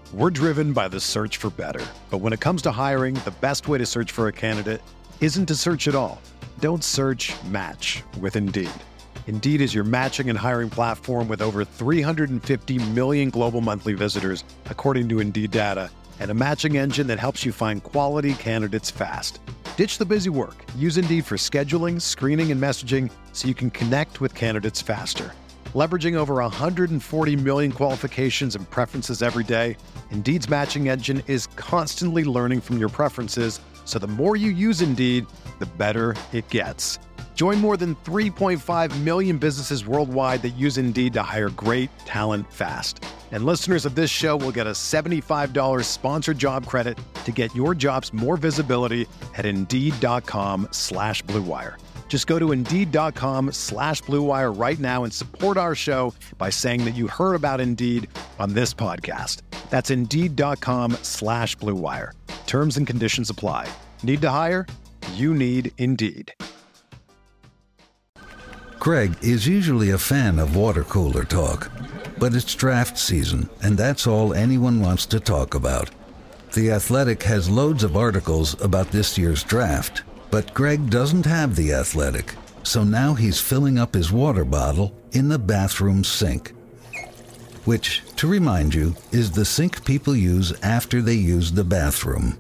We're driven by the search for better. But when it comes to hiring, the best way to search for a candidate isn't to search at all. Don't search, match with Indeed. Indeed is your matching and hiring platform with over 350 million global monthly visitors, according to Indeed data, and a matching engine that helps you find quality candidates fast. Ditch the busy work. Use Indeed for scheduling, screening, and messaging so you can connect with candidates faster. Leveraging over 140 million qualifications and preferences every day, Indeed's matching engine is constantly learning from your preferences, so the more you use Indeed, the better it gets. Join more than 3.5 million businesses worldwide that use Indeed to hire great talent fast. And listeners of this show will get a $75 sponsored job credit to get your jobs more visibility at Indeed.com/Blue Wire. Just go to Indeed.com/Blue Wire right now and support our show by saying that you heard about Indeed on this podcast. That's Indeed.com/Blue Wire. Terms and conditions apply. Need to hire? You need Indeed. Greg is usually a fan of water cooler talk, but it's draft season, and that's all anyone wants to talk about. The Athletic has loads of articles about this year's draft, but Greg doesn't have The Athletic, so now he's filling up his water bottle in the bathroom sink, which, to remind you, is the sink people use after they use the bathroom.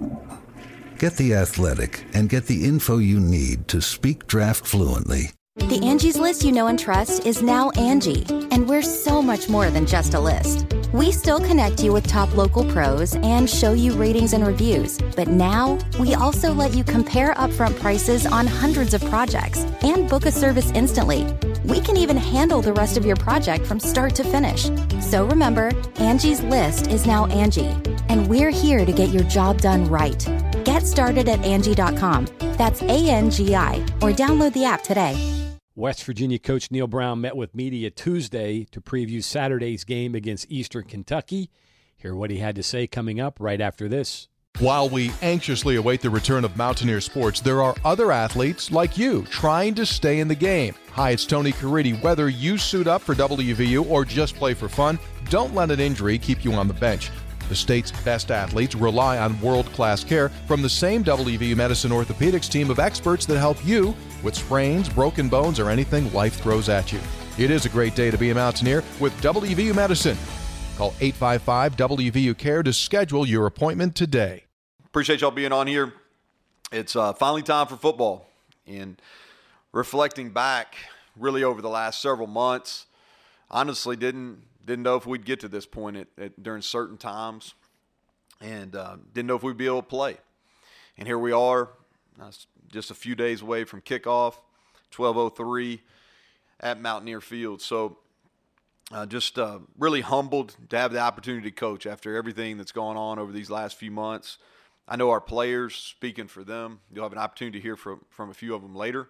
Get The Athletic and get the info you need to speak draft fluently. The Angie's List you know and trust is now Angie, and we're so much more than just a list. We still connect you with top local pros and show you ratings and reviews, but now we also let you compare upfront prices on hundreds of projects and book a service instantly. We can even handle the rest of your project from start to finish. So remember, Angie's List is now Angie, and we're here to get your job done right. Get started at Angie.com. That's ANGI, or download the app today. West Virginia coach Neal Brown met with media Tuesday to preview Saturday's game against Eastern Kentucky. Hear what he had to say coming up right after this. While we anxiously await the return of Mountaineer sports, there are other athletes like you trying to stay in the game. Hi, it's Tony Caridi. Whether you suit up for WVU or just play for fun, don't let an injury keep you on the bench. The state's best athletes rely on world-class care from the same WVU Medicine Orthopedics team of experts that help you with sprains, broken bones, or anything life throws at you. It is a great day to be a Mountaineer with WVU Medicine. Call 855-WVU-CARE to schedule your appointment today. Appreciate y'all being on here. It's finally time for football. And reflecting back really over the last several months, honestly didn't know if we'd get to this point during certain times, and didn't know if we'd be able to play. And here we are, just a few days away from kickoff, 12:03 at Mountaineer Field. So just really humbled to have the opportunity to coach after everything that's gone on over these last few months. I know our players, speaking for them, you'll have an opportunity to hear from a few of them later.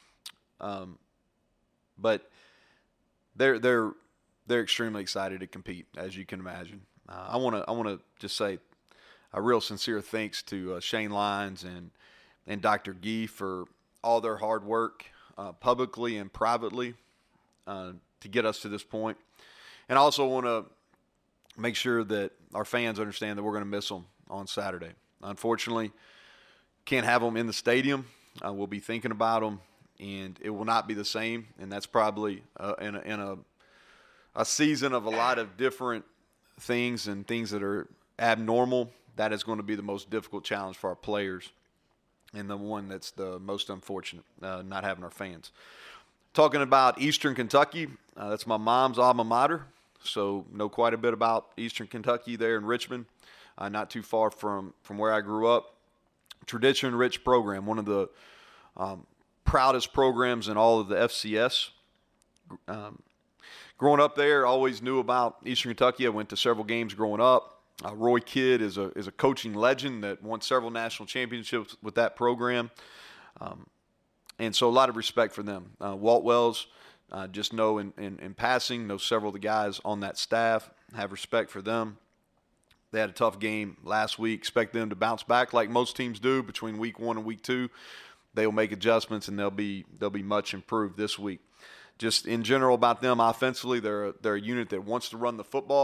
But they're extremely excited to compete, as you can imagine. I want to just say a real sincere thanks to Shane Lyons and Dr. Gee for all their hard work, publicly and privately, to get us to this point. And I also want to make sure that our fans understand that we're going to miss them on Saturday. Unfortunately, can't have them in the stadium. We'll be thinking about them, and it will not be the same. And that's probably in a season of a lot of different things and things that are abnormal. That is going to be the most difficult challenge for our players, and the one that's the most unfortunate, not having our fans. Talking about Eastern Kentucky, that's my mom's alma mater, so know quite a bit about Eastern Kentucky there in Richmond, not too far from where I grew up. Tradition-rich program, one of the proudest programs in all of the FCS. Growing up there, always knew about Eastern Kentucky. I went to several games growing up. Roy Kidd is a coaching legend that won several national championships with that program. And so a lot of respect for them. Walt Wells, just know in passing, know several of the guys on that staff, have respect for them. They had a tough game last week. Expect them to bounce back like most teams do between week 1 and week 2. They will make adjustments, and they'll be much improved this week. Just in general about them offensively, they're a unit that wants to run the football.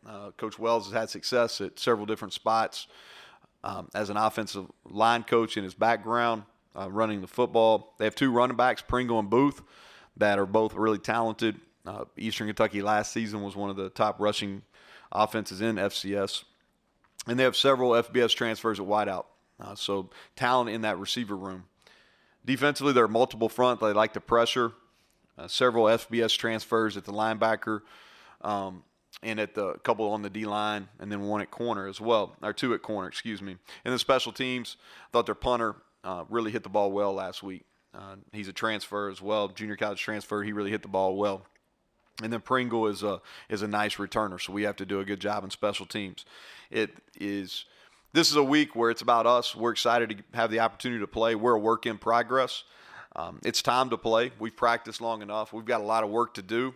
Coach Wells has had success at several different spots as an offensive line coach in his background, running the football. They have 2 running backs, Pringle and Booth, that are both really talented. Eastern Kentucky last season was one of the top rushing offenses in FCS. And they have several FBS transfers at wideout. So talent in that receiver room. Defensively, they're multiple front. They like to pressure. Several FBS transfers at the linebacker and at the couple on the D-line, and then 1 at corner as well, or 2 at corner, excuse me. And then special teams, I thought their punter really hit the ball well last week. He's a transfer as well, junior college transfer. He really hit the ball well. And then Pringle is a nice returner, so we have to do a good job in special teams. This is a week where it's about us. We're excited to have the opportunity to play. We're a work in progress. It's time to play. We've practiced long enough. We've got a lot of work to do.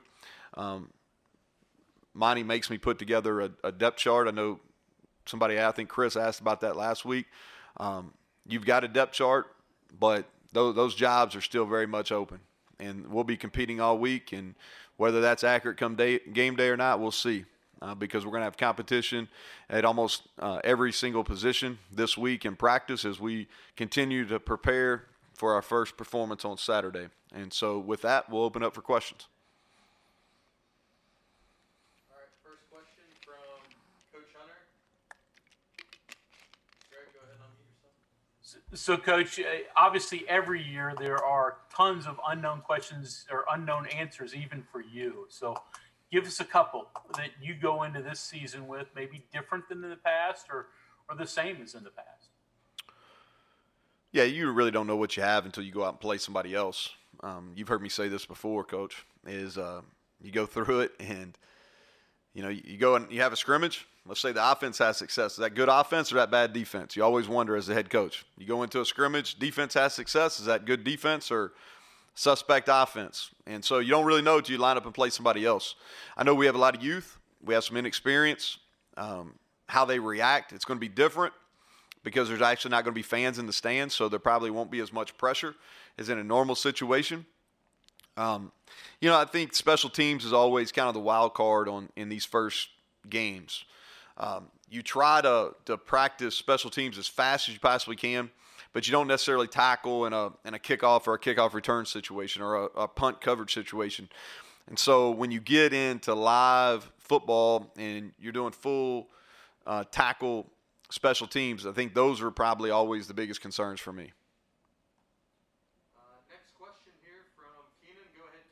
Monty makes me put together a depth chart. I know I think Chris asked about that last week. You've got a depth chart, but those jobs are still very much open. And we'll be competing all week, and whether that's accurate come game day or not, we'll see. Because we're going to have competition at almost every single position this week in practice as we continue to prepare for our first performance on Saturday. And so with that, we'll open up for questions. All right, first question from Coach Hunter. Greg, go ahead and unmute yourself. So, Coach, obviously every year there are tons of unknown questions or unknown answers even for you. So give us a couple that you go into this season with, maybe different than in the past or the same as in the past. Yeah, you really don't know what you have until you go out and play somebody else. You've heard me say this before, Coach, is you go through it and, you go and you have a scrimmage. Let's say the offense has success. Is that good offense or that bad defense? You always wonder as the head coach. You go into a scrimmage, defense has success. Is that good defense or suspect offense? And so you don't really know until you line up and play somebody else. I know we have a lot of youth. We have some inexperience. How they react, it's going to be different because there's actually not going to be fans in the stands, so there probably won't be as much pressure as in a normal situation. I think special teams is always kind of the wild card in these first games. You try to practice special teams as fast as you possibly can, but you don't necessarily tackle in a kickoff or a kickoff return situation or a punt coverage situation. And so when you get into live football and you're doing full tackle special teams, I think those are probably always the biggest concerns for me. Next question here from Keenan. Go ahead,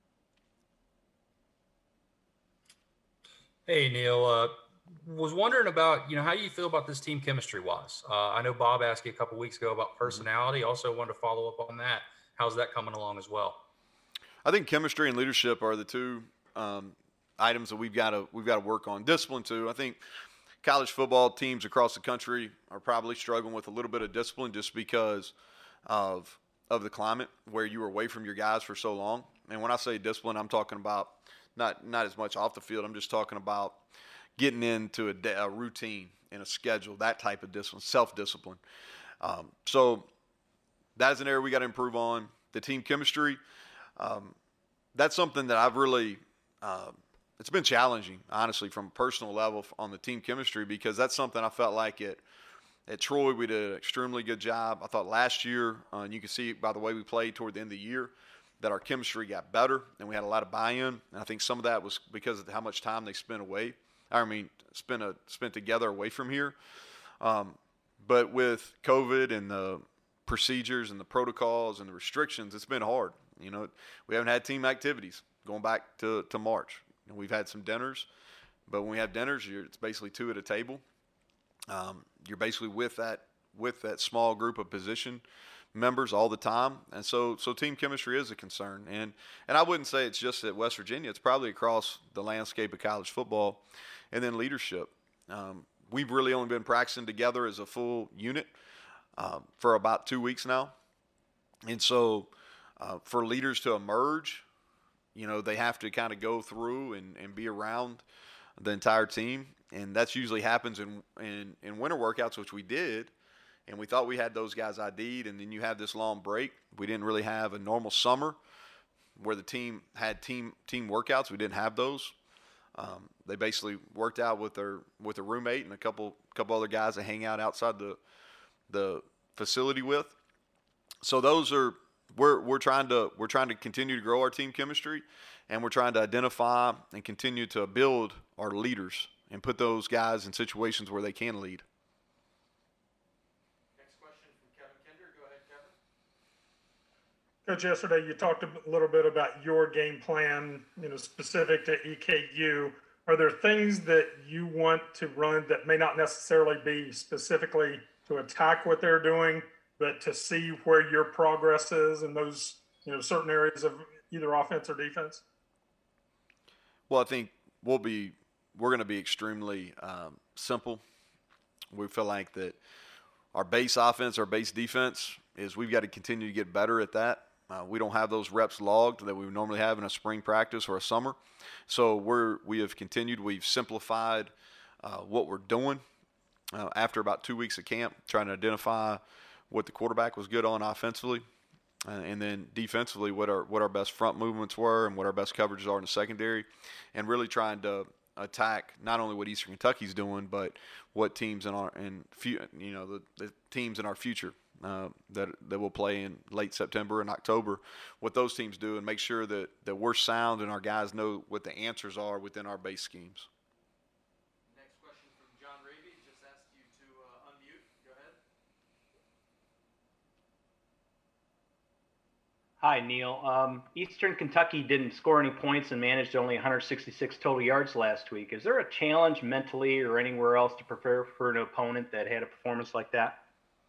Keenan. Hey, Neil. Was wondering about, how you feel about this team chemistry-wise. I know Bob asked you a couple weeks ago about personality. Also wanted to follow up on that. How's that coming along as well? I think chemistry and leadership are the two items that we've got to work on. Discipline too. I think college football teams across the country are probably struggling with a little bit of discipline just because of the climate where you were away from your guys for so long. And when I say discipline, I'm talking about not as much off the field. I'm just talking about getting into a routine and a schedule, that type of discipline, self-discipline. So that is an area we got to improve on. The team chemistry, that's something that I've really it's been challenging, honestly, from a personal level on the team chemistry, because that's something I felt like at Troy we did an extremely good job. I thought last year, and you can see by the way we played toward the end of the year, that our chemistry got better and we had a lot of buy-in. And I think some of that was because of how much time they spent together away from here. But with COVID and the procedures and the protocols and the restrictions, it's been hard. We haven't had team activities going back to March. We've had some dinners, but when we have dinners, it's basically 2 at a table. You're basically with that small group of position members all the time, and so team chemistry is a concern. And I wouldn't say it's just at West Virginia; it's probably across the landscape of college football. And then leadership. We've really only been practicing together as a full unit for about 2 weeks now, and so for leaders to emerge, they have to kind of go through and be around the entire team. And that's usually happens in winter workouts, which we did. And we thought we had those guys ID'd. And then you have this long break. We didn't really have a normal summer where the team had team workouts. We didn't have those. They basically worked out with a roommate and a couple other guys that hang out outside the facility with. So those are we're trying to continue to grow our team chemistry, and we're trying to identify and continue to build our leaders and put those guys in situations where they can lead. Next question from Kevin Kinder. Go ahead, Kevin. Coach, yesterday you talked a little bit about your game plan, specific to EKU. Are there things that you want to run that may not necessarily be specifically to attack what they're doing, but to see where your progress is in those, certain areas of either offense or defense? Well, I think we're going to be extremely simple. We feel like that our base offense, our base defense is we've got to continue to get better at that. We don't have those reps logged that we would normally have in a spring practice or a summer. So we've simplified what we're doing after about 2 weeks of camp, trying to identify what the quarterback was good on offensively, and then defensively what our best front movements were and what our best coverages are in the secondary, and really trying to attack not only what Eastern Kentucky's doing, but what teams the teams in our future that will play in late September and October, what those teams do, and make sure that we're sound and our guys know what the answers are within our base schemes. Next question from John Raby. Just asked you to unmute. Go ahead. Hi, Neil. Eastern Kentucky didn't score any points and managed only 166 total yards last week. Is there a challenge mentally or anywhere else to prepare for an opponent that had a performance like that?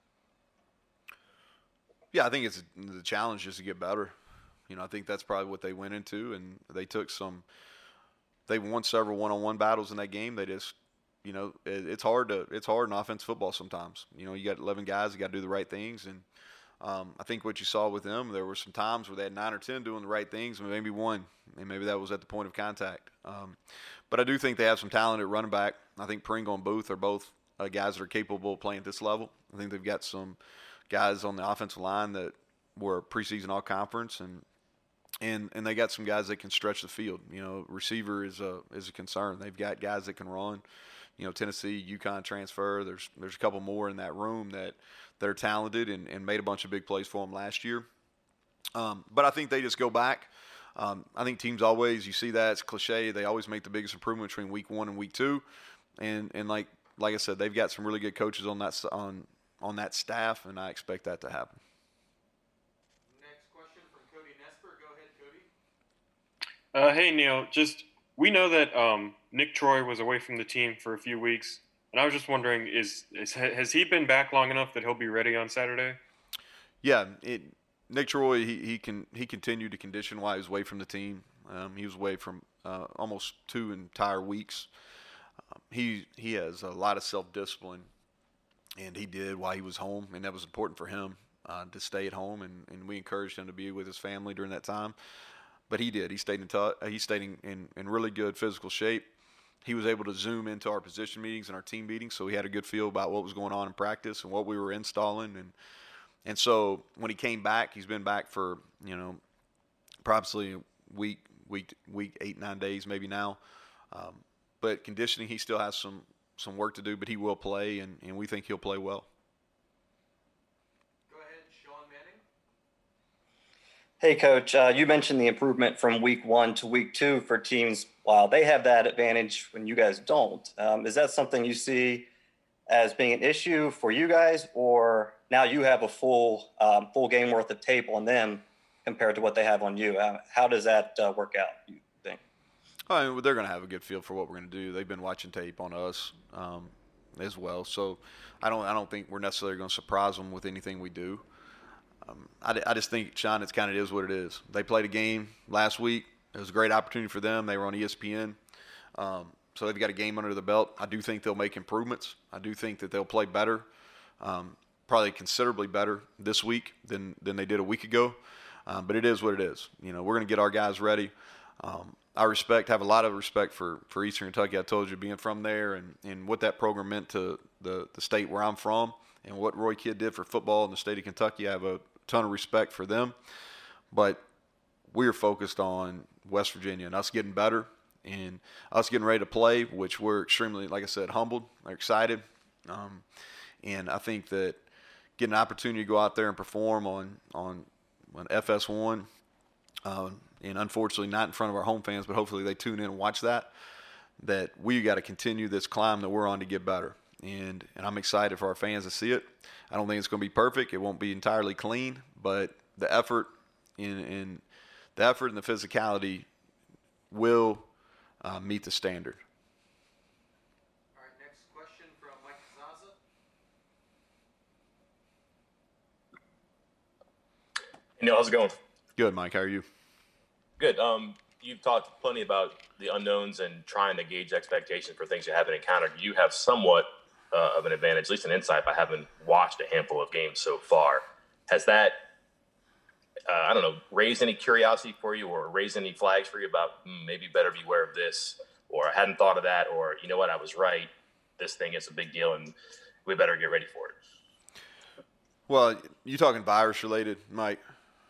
Yeah, I think the challenge is to get better. I think that's probably what they went into, and they won several one-on-one battles in that game. They just, it's hard in offense football sometimes. You got 11 guys, you got to do the right things, and I think what you saw with them, there were some times where they had 9 or 10 doing the right things, and maybe one, and maybe that was at the point of contact. But I do think they have some talent at running back. I think Pringle and Booth are both guys that are capable of playing at this level. I think they've got some guys on the offensive line that were preseason all-conference, and they got some guys that can stretch the field. Receiver is a concern. They've got guys that can run. Tennessee, UConn transfer. There's a couple more in that room that are talented and made a bunch of big plays for them last year. But I think they just go back. I think teams always, you see that, it's cliche, they always make the biggest improvement between week 1 and week 2. And like I said, they've got some really good coaches on that staff, and I expect that to happen. Next question from Cody Nesper. Go ahead, Cody. Hey, Neil. We know that Nick Troy was away from the team for a few weeks, and I was just wondering, has he been back long enough that he'll be ready on Saturday? Yeah, Nick Troy, he continued to condition while he was away from the team. He was away from almost 2 entire weeks. He has a lot of self-discipline, and he did while he was home, and that was important for him to stay at home, and we encouraged him to be with his family during that time. But he did. He stayed in really good physical shape. He was able to zoom into our position meetings and our team meetings, so he had a good feel about what was going on in practice and what we were installing. And so when he came back, he's been back for, probably week 8-9 days maybe now. But conditioning, he still has some work to do, but he will play, and we think he'll play well. Go ahead, Sean Manning. Hey, Coach, you mentioned the improvement from week 1 to week 2 for teams. While they have that advantage when you guys don't, is that something you see as being an issue for you guys, or now you have a full game worth of tape on them compared to what they have on you? How does that work out, you think? I mean, they're going to have a good feel for what we're going to do. They've been watching tape on us as well, so I don't think we're necessarily going to surprise them with anything we do. I just think, Sean, it is what it is. They played a game last week. It was a great opportunity for them. They were on ESPN. So they've got a game under the belt. I do think they'll make improvements. I do think that they'll play better, probably considerably better this week than they did a week ago. But it is what it is. We're going to get our guys ready. I have a lot of respect for Eastern Kentucky. I told you, being from there and what that program meant to the state where I'm from and what Roy Kidd did for football in the state of Kentucky. I have a ton of respect for them. But we are focused on West Virginia and us getting better and us getting ready to play, which we're extremely, like I said, humbled, excited. And I think that getting an opportunity to go out there and perform on FS1, and unfortunately not in front of our home fans, but hopefully they tune in and watch that we got to continue this climb that we're on to get better. And I'm excited for our fans to see it. I don't think it's going to be perfect. It won't be entirely clean, but the effort and the physicality will meet the standard. All right, next question from Mike Zaza. Hey, Neil, how's it going? Good, Mike. How are you? Good. You've talked plenty about the unknowns and trying to gauge expectations for things you haven't encountered. You have somewhat of an advantage, at least an insight, by having watched a handful of games so far. Has that, raised any curiosity for you or raised any flags for you about maybe better beware of this, or I hadn't thought of that, or you know what, I was right, this thing is a big deal and we better get ready for it? Well, you talking virus related, Mike?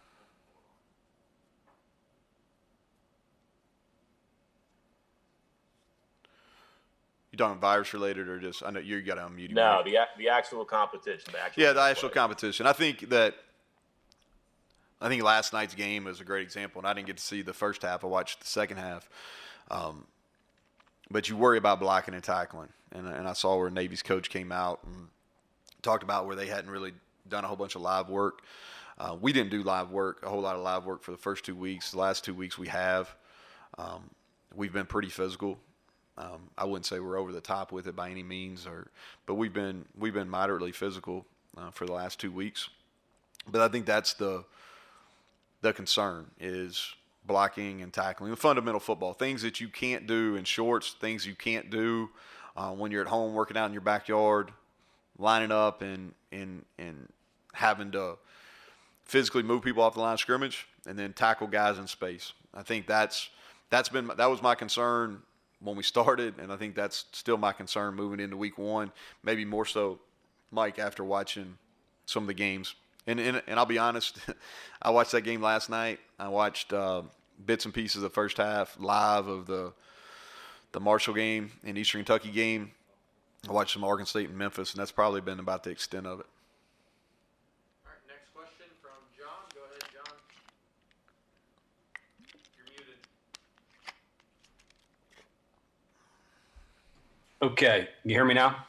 You talking virus related or just? I know you got to unmute. No, the actual competition. The actual competition. I think last night's game was a great example, and I didn't get to see the first half. I watched the second half. But you worry about blocking and tackling, and I saw where Navy's coach came out and talked about where they hadn't really done a whole bunch of live work. We didn't do a whole lot of live work for the first 2 weeks. The last 2 weeks we have. We've been pretty physical. I wouldn't say we're over the top with it by any means, but we've been moderately physical for the last 2 weeks. But I think that's the concern is blocking and tackling, the fundamental football things that you can't do in shorts, things you can't do when you're at home working out in your backyard, lining up and having to physically move people off the line of scrimmage and then tackle guys in space. I think that was my concern when we started, and I think that's still my concern moving into week one, maybe more so, Mike, after watching some of the games. And I'll be honest, I watched that game last night. I watched bits and pieces of the first half live of the Marshall game and Eastern Kentucky game. I watched some Oregon State and Memphis, and that's probably been about the extent of it. All right, next question from John. Go ahead, John. You're muted. Okay, you hear me now?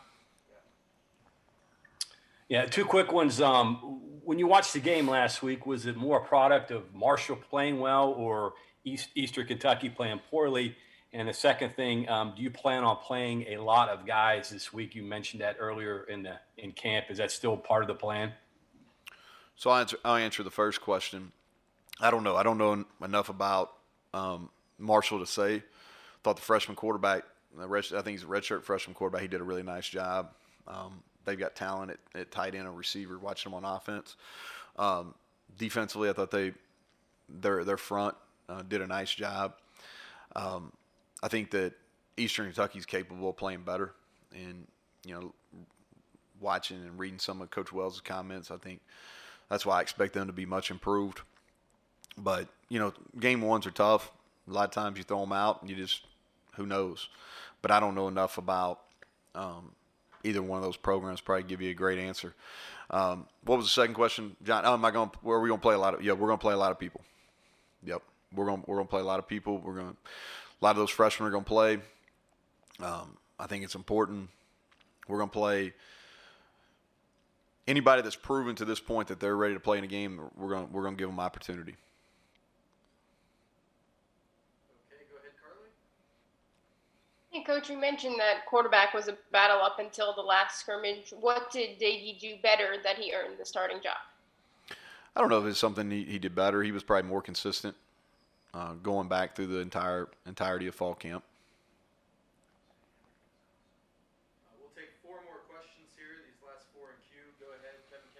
Yeah, two quick ones. When you watched the game last week, was it more a product of Marshall playing well or Eastern Kentucky playing poorly? And the second thing, do you plan on playing a lot of guys this week? You mentioned that earlier in camp. Is that still part of the plan? So I'll answer the first question. I don't know. I don't know enough about Marshall to say. Thought the freshman quarterback, I think he's a redshirt freshman quarterback, he did a really nice job. They've got talent at tight end and receiver, watching them on offense. Defensively, I thought their front did a nice job. I think that Eastern Kentucky is capable of playing better. And, watching and reading some of Coach Wells' comments, I think that's why I expect them to be much improved. But, game ones are tough. A lot of times you throw them out and you just, who knows. But I don't know enough about either one of those programs. Probably give you a great answer. What was the second question, John? Are we going to play a lot of? Yeah, we're going to play a lot of people. Yep, we're going to play a lot of people. A lot of those freshmen are going to play. I think it's important. We're going to play anybody that's proven to this point that they're ready to play in a game. We're going to give them opportunity. Hey, Coach, you mentioned that quarterback was a battle up until the last scrimmage. What did Davey do better that he earned the starting job? I don't know if it's something he did better. He was probably more consistent going back through the entirety of fall camp. We'll take 4 more questions here. These last 4 in queue. Go ahead, Kevin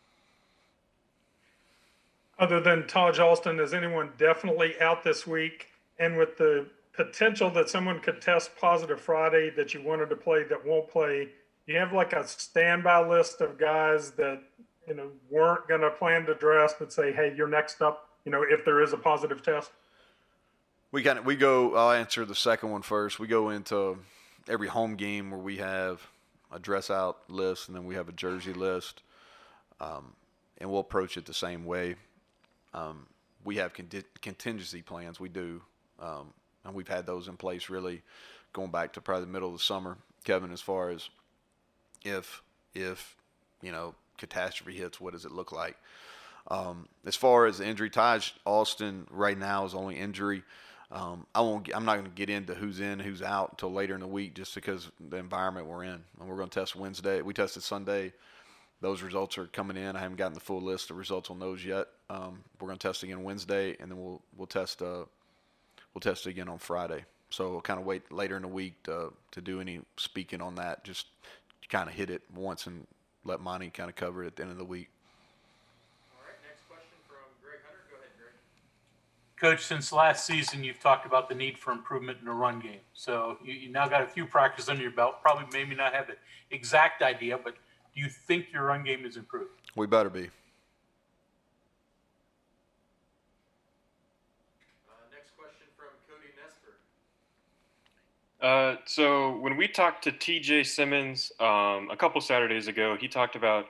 Kinder. Other than Taj Alston, is anyone definitely out this week? And with the potential that someone could test positive Friday that you wanted to play that won't play, you have like a standby list of guys that weren't going to plan to dress but say, hey, you're next up, if there is a positive test? I'll answer the second one first. We go into every home game where we have a dress out list and then we have a jersey list, and we'll approach it the same way. We have contingency plans. We do, and we've had those in place really going back to probably the middle of the summer, Kevin, as far as if catastrophe hits, what does it look like? As far as the injury, Taj Alston right now is only injury. I'm not going to get into who's in, who's out until later in the week, just because the environment we're in. And we're going to test Wednesday. We tested Sunday. Those results are coming in. I haven't gotten the full list of results on those yet. We're going to test again Wednesday, and then we'll test again on Friday. So we'll kind of wait later in the week to do any speaking on that. Just kind of hit it once and let Monty kind of cover it at the end of the week. All right, next question from Greg Hunter. Go ahead, Greg. Coach, since last season, you've talked about the need for improvement in the run game. So you now got a few practices under your belt. Probably maybe not have the exact idea, but do you think your run game is improved? We better be. Next question from Cody Nesper. So when we talked to TJ Simmons a couple Saturdays ago, he talked about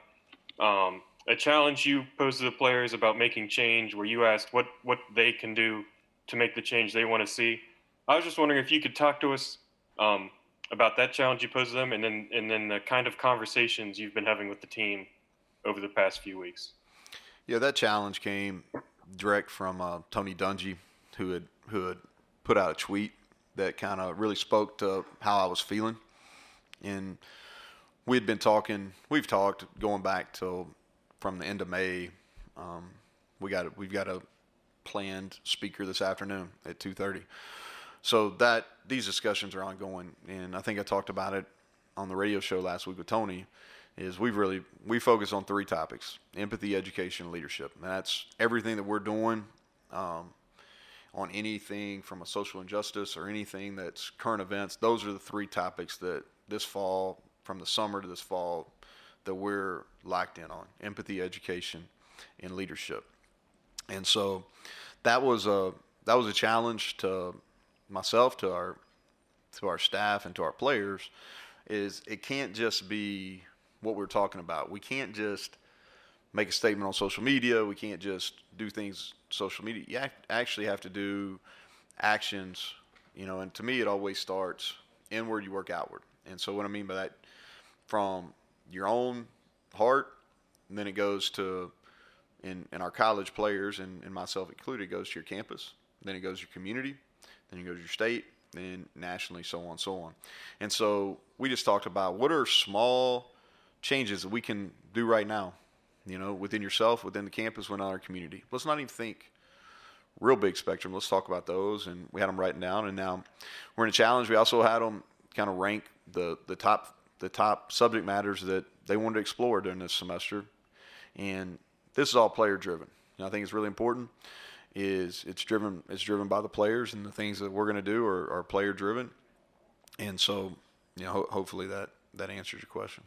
a challenge you posed to the players about making change, where you asked what they can do to make the change they want to see. I was just wondering if you could talk to us about that challenge you posed to them, and then the kind of conversations you've been having with the team over the past few weeks. Yeah, that challenge came direct from Tony Dungy, who had put out a tweet that kind of really spoke to how I was feeling. And we've talked going back till from the end of May. We've got a planned speaker this afternoon at 2:30. So these discussions are ongoing, and I think I talked about it on the radio show last week with Tony. Is we focus on three topics: empathy, education, and leadership. And that's everything that we're doing on anything from a social injustice or anything that's current events. Those are the three topics that this fall, from the summer to this fall, that we're locked in on: empathy, education, and leadership. And so that was a challenge to myself, to our staff, and to our players. Is it can't just be what we're talking about. We can't just make a statement on social media. We can't just do things social media. You actually have to do actions, and to me it always starts inward, you work outward. And so what I mean by that, from your own heart, and then it goes to, in our college players, and myself included, it goes to your campus, then it goes to your community, then it goes to your state, then nationally, so on and so on. And so we just talked about what are small changes that we can do right now, within yourself, within the campus, within our community. Let's not even think real big spectrum. Let's talk about those. And we had them written down. And now we're in a challenge. We also had them kind of rank the top subject matters that they wanted to explore during this semester. And this is all player driven. I think it's really important. It's driven by the players, and the things that we're going to do are player driven. And so, hopefully that answers your question.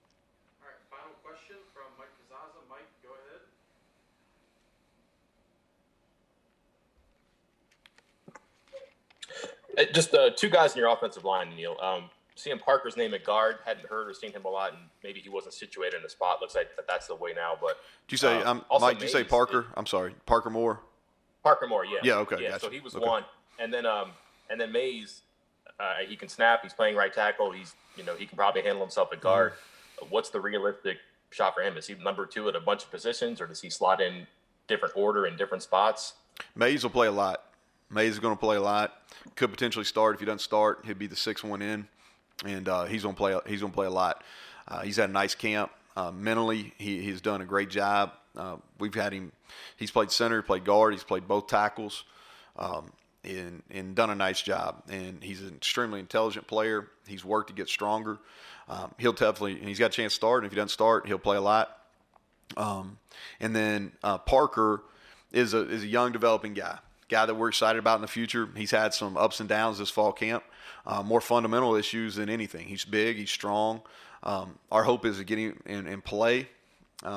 Just two guys in your offensive line, Neil. Seeing Parker's name at guard, hadn't heard or seen him a lot, and maybe he wasn't situated in the spot. Looks like that's the way now. But did you say Mike? Did you say Parker? I'm sorry, Parker Moore. Parker Moore, yeah. Yeah, okay, yeah. Gotcha. So he was one, and then Mays, he can snap. He's playing right tackle. He can probably handle himself at guard. What's the realistic shot for him? Is he number two at a bunch of positions, or does he slot in different order in different spots? Mays will play a lot. Mays is going to play a lot. Could potentially start. If he doesn't start, he'd be the 6-1 in, and he's going to play. He's going to play a lot. He's had a nice camp. Mentally, he's done a great job. We've had him. He's played center, played guard. He's played both tackles, and done a nice job. And he's an extremely intelligent player. He's worked to get stronger. He'll definitely. And he's got a chance to start. And if he doesn't start, he'll play a lot. And then Parker is a young developing guy that we're excited about in the future. He's had some ups and downs this fall camp, more fundamental issues than anything. He's big, he's strong. Our hope is to get him in play.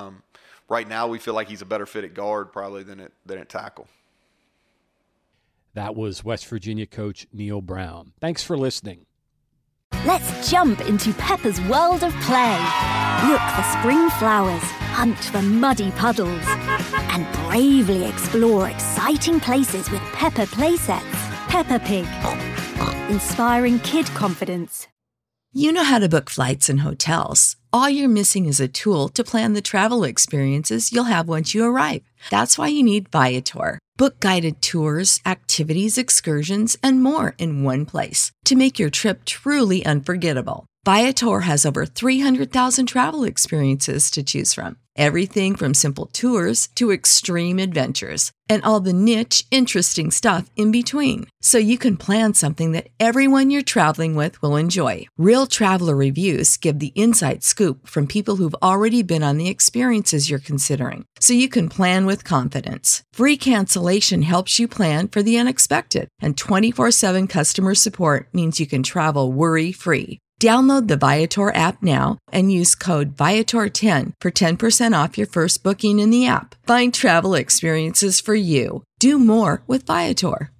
Right now, we feel like he's a better fit at guard probably than at tackle. That was West Virginia coach Neal Brown. Thanks for listening. Let's jump into Peppa's world of play. Look for spring flowers, hunt for muddy puddles, and bravely explore exciting places with Peppa playsets. Peppa Pig, inspiring kid confidence. You know how to book flights and hotels. All you're missing is a tool to plan the travel experiences you'll have once you arrive. That's why you need Viator. Book guided tours, activities, excursions, and more in one place to make your trip truly unforgettable. Viator has over 300,000 travel experiences to choose from. Everything from simple tours to extreme adventures and all the niche, interesting stuff in between. So you can plan something that everyone you're traveling with will enjoy. Real traveler reviews give the inside scoop from people who've already been on the experiences you're considering. So you can plan with confidence. Free cancellation helps you plan for the unexpected. And 24/7 customer support means you can travel worry-free. Download the Viator app now and use code Viator10 for 10% off your first booking in the app. Find travel experiences for you. Do more with Viator.